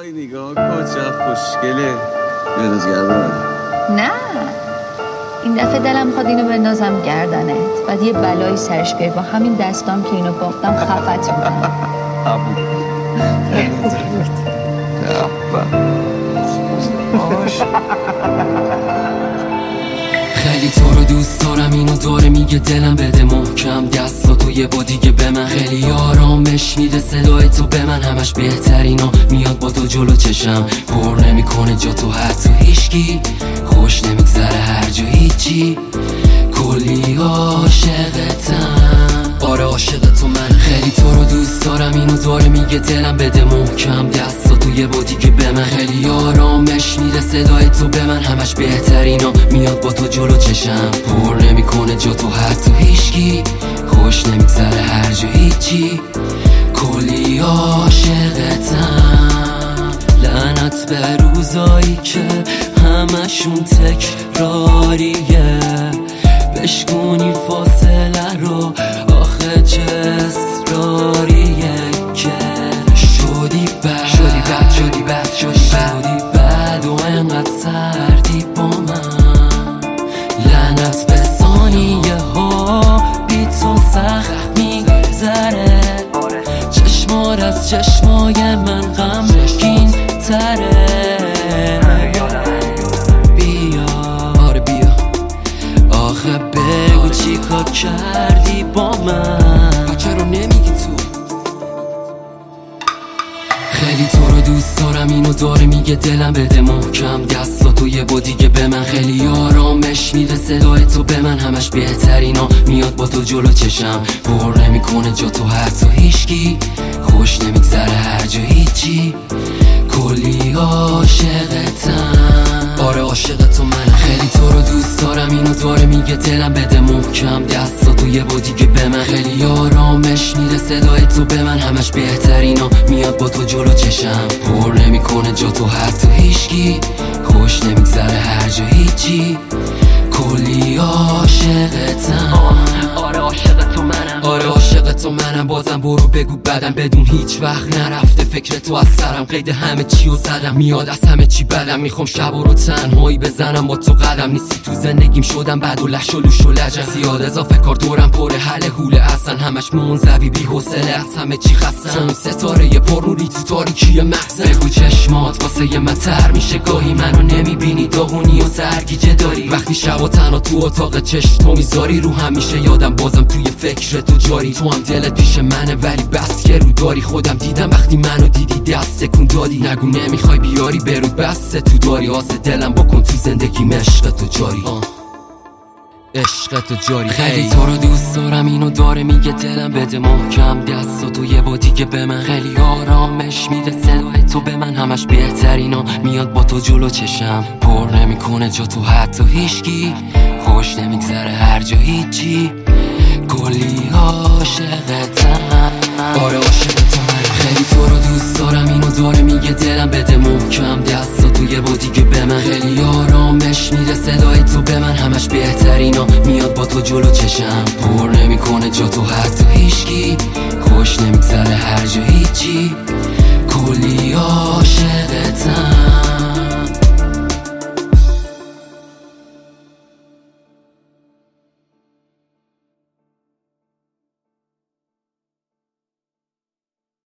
وای نگاه کن چه خوشگله. بنداز گردنت. نه این دفعه دلم خواد اینو بندازم گردنت، بعد یه بلایی سرش بیاری با همین دستام که اینو بافتم خفت میکنم. خیلی تو رو دوست دارم، اینو داره میگه دلم، بده محکم دستاتو یه با دیگه به من. خیلی آرامش میده صدای تو به من، همش بهترینا میاد با تو جلو چشم. پر نمیکنه جا تو حتی هیچکی، خوش نمیگذره هر جا هیچی. کلی عاشقتم، آره عاشق تو من. خیلی تو رو دوست دارم، اینو داره میگه دلم، بده محکم دستاتو یه با دیگه به من. خیلی آرامش میده صدای تو به من، همش بهترینا میاد با تو جلو چشم. پر نمیکنه جا تو حتی هیچکی، خوش نمیگذره هر جا هیچی. کلی عاشقتم، لعنت به روزایی که همشون تکراریه. بشکنی فاصله رو، آخه چه اصراریه که شدی بد و انقدر سردی با من. لعنت به ثانیه ها بی تو سخت میگذره. چشمار از چشمای من غمگین تره. بگو چی کار کردی با من، چرا نمیگی تو؟ خیلی تو رو دوست دارم، اینو داره میگه دلم، بده محکم دستاتو یه با دیگه به من. خیلی آرامش میده صدای تو به من، همش بهترینا میاد با تو جلو چشم. پر نمیکنه جا تو حتی هیچکی، خوش نمیگذره هر جا هیچی. کلی عاشقتم، آره عاشق تو من. خیلی تو رو دوست دارم، اینو داره میگه دلم، بده محکم دستاتو یه با دیگه به من. خیلی آرامش میده صدای تو به من، همش بهترینا میاد با تو جلو چشم. پر نمیکنه جا تو حتی هیچکی، خوش نمیگذره هر جا هیچی. کلی عاشقتم، آره عاشق تو منم، آره عاشق تو منم. بازم برو بگو بدم، بدون هیچ وقت نرفته فکر تو از سرم. قید همه چی رو زدم، میاد از همه چی بدم. میخوام شب رو تنهایی بزنم با تو قدم. نیستی تو زندگیم شدم بعد و لش و لوش و لجم. زیاد اضافه کار دورم پره حل حوله اصلا. همش منزوی بی حوصله از همه چی خستم. ستاره پرنوری تو تاریکی مغزم. بگو چشمات واسه من تر میشه گاهی، منو نمیبینی داغونی و سرگیجه داری. وقتی شب تنها تو اتاق چشم تو میذاری، رو هم میشه یادم بازم توی فکر تو جاری. تو هم دلت پیش منه ولی بس که رو داری. خودم دیدم وقتی منو دیدی دست تکون دادی. نگو نمیخوای بیاری برود بس تو داری. آسه دلم بکن تو زندگی عشق تو جاری، عشق تو جاری. خیلی تو رو دوست دارم، اینو داره میگه دلم، بده محکم دستاتو یه با دیگه به من. خیلی آرامش میده صدای تو به من، همش بهترینا میاد با تو جلو چشم. پر نمیکنه جا تو حتی هیچکی، خوش نمیگذره هر جا هیچی. کلی عاشقتم، آره عاشق تو من. خیلی تو رو دوست دارم، اینو داره میگه دلم، بده محکم دستاتو یه با دیگه به من. خیلی آرامش میده صدای تو به من، همش بهترینا میاد با تو جلو چشم. پر نمیکنه جا تو حتی هیچکی، خوش نمیگذره هر جا هیچی.